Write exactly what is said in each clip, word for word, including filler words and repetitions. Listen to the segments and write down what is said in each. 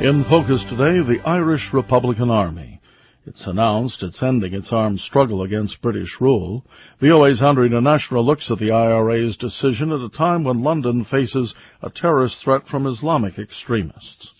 In focus today, the Irish Republican Army. It's announced it's ending its armed struggle against British rule. V O A's Andrew International looks at the I R A's decision at a time when London faces a terrorist threat from Islamic extremists.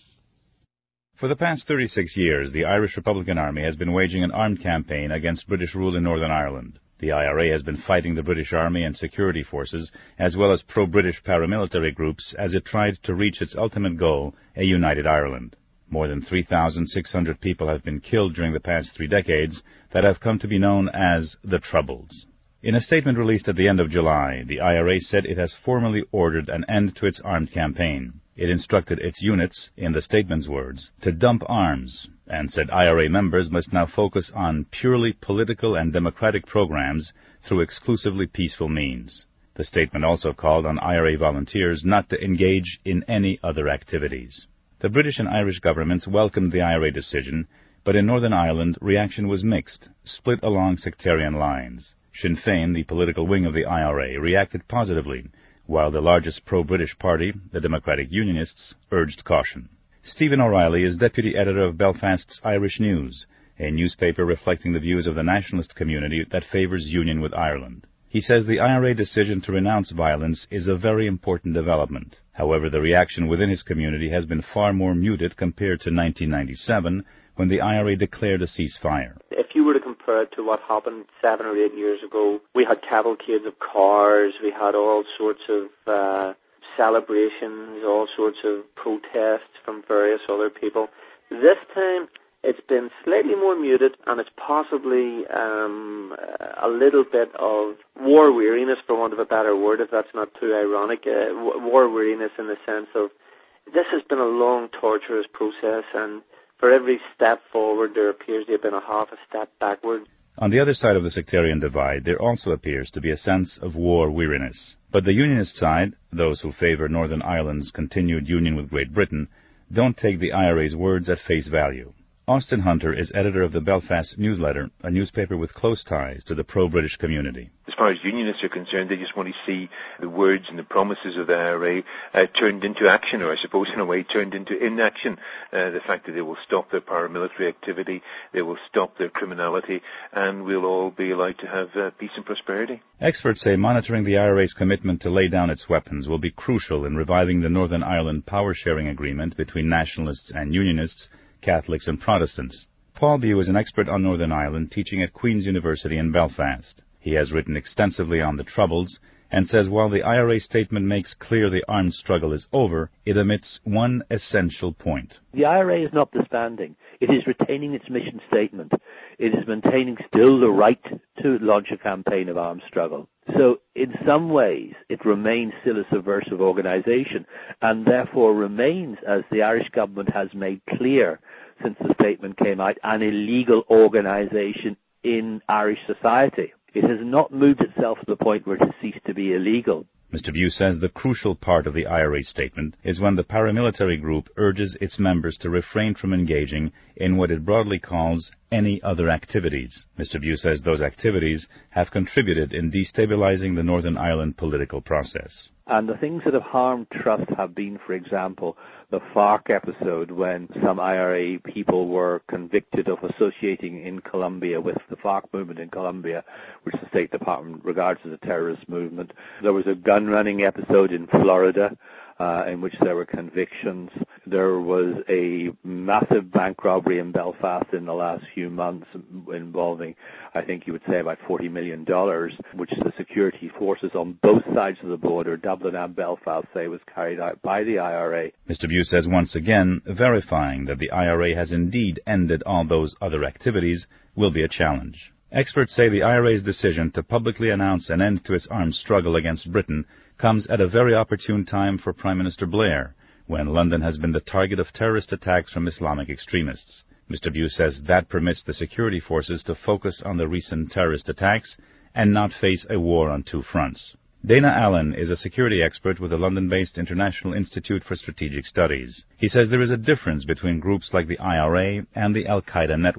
For the past thirty-six years, the Irish Republican Army has been waging an armed campaign against British rule in Northern Ireland. The I R A has been fighting the British Army and security forces, as well as pro-British paramilitary groups, as it tried to reach its ultimate goal, a united Ireland. More than three thousand six hundred people have been killed during the past three decades that have come to be known as the Troubles. In a statement released at the end of July, the I R A said it has formally ordered an end to its armed campaign. It instructed its units, in the statement's words, to dump arms, and said I R A members must now focus on purely political and democratic programs through exclusively peaceful means. The statement also called on I R A volunteers not to engage in any other activities. The British and Irish governments welcomed the I R A decision, but in Northern Ireland reaction was mixed, split along sectarian lines. Sinn Féin, the political wing of the I R A, reacted positively, while the largest pro-British party, the Democratic Unionists, urged caution. Stephen O'Reilly is deputy editor of Belfast's Irish News, a newspaper reflecting the views of the nationalist community that favours union with Ireland. He says the I R A decision to renounce violence is a very important development. However, the reaction within his community has been far more muted compared to nineteen ninety-seven, when the I R A declared a ceasefire. If you were to compare it to what happened seven or eight years ago, we had cavalcades of cars, we had all sorts of uh, celebrations, all sorts of protests from various other people. This time, it's been slightly more muted, and it's possibly um, a little bit of war weariness, for want of a better word, if that's not too ironic. Uh, war weariness in the sense of this has been a long, torturous process, and for every step forward, there appears to have been a half a step backward. On the other side of the sectarian divide, there also appears to be a sense of war weariness. But the Unionist side, those who favour Northern Ireland's continued union with Great Britain, don't take the I R A's words at face value. Austin Hunter is editor of the Belfast Newsletter, a newspaper with close ties to the pro-British community. As far as unionists are concerned, they just want to see the words and the promises of the I R A uh, turned into action, or I suppose in a way turned into inaction. Uh, the fact that they will stop their paramilitary activity, they will stop their criminality, and we'll all be allowed to have uh, peace and prosperity. Experts say monitoring the I R A's commitment to lay down its weapons will be crucial in reviving the Northern Ireland power-sharing agreement between nationalists and unionists, Catholics and Protestants. Paul Bew is an expert on Northern Ireland, teaching at Queen's University in Belfast. He has written extensively on the Troubles and says while the I R A statement makes clear the armed struggle is over, it omits one essential point. The I R A is not disbanding. It is retaining its mission statement. It is maintaining still the right to launch a campaign of armed struggle. So in some ways, it remains still a subversive organization, and therefore remains, as the Irish government has made clear since the statement came out, an illegal organization in Irish society. It has not moved itself to the point where it has ceased to be illegal. Mister Bew says the crucial part of the I R A statement is when the paramilitary group urges its members to refrain from engaging in what it broadly calls any other activities. Mister Bew says those activities have contributed in destabilizing the Northern Ireland political process. And the things that have harmed trust have been, for example, the FARC episode when some I R A people were convicted of associating in Colombia with the FARC movement in Colombia, which the State Department regards as a terrorist movement. There was a gun-running episode in Florida uh, in which there were convictions. There was a massive bank robbery in Belfast in the last few months involving, I think you would say, about forty million dollars, which the security forces on both sides of the border, Dublin and Belfast, say was carried out by the I R A. Mister Bew says once again, verifying that the I R A has indeed ended all those other activities will be a challenge. Experts say the I R A's decision to publicly announce an end to its armed struggle against Britain comes at a very opportune time for Prime Minister Blair, when London has been the target of terrorist attacks from Islamic extremists. Mister Bew says that permits the security forces to focus on the recent terrorist attacks and not face a war on two fronts. Dana Allen is a security expert with the London-based International Institute for Strategic Studies. He says there is a difference between groups like the I R A and the Al-Qaeda network.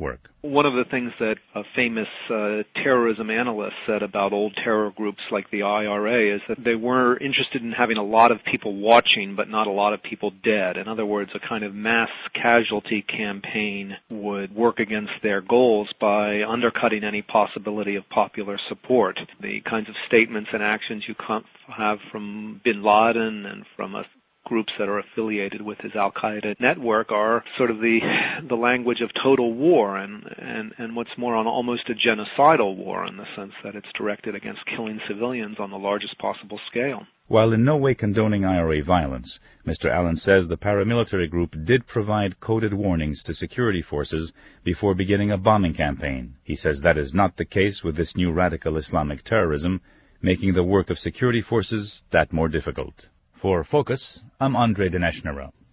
One of the things that a famous uh, terrorism analyst said about old terror groups like the I R A is that they were interested in having a lot of people watching but not a lot of people dead. In other words, a kind of mass casualty campaign would work against their goals by undercutting any possibility of popular support. The kinds of statements and actions you have from bin Laden and from a groups that are affiliated with his Al-Qaeda network are sort of the the language of total war and, and, and what's more, on almost a genocidal war in the sense that it's directed against killing civilians on the largest possible scale. While in no way condoning I R A violence, Mister Allen says the paramilitary group did provide coded warnings to security forces before beginning a bombing campaign. He says that is not the case with this new radical Islamic terrorism, making the work of security forces that more difficult. For Focus, I'm Andre Dineshnara.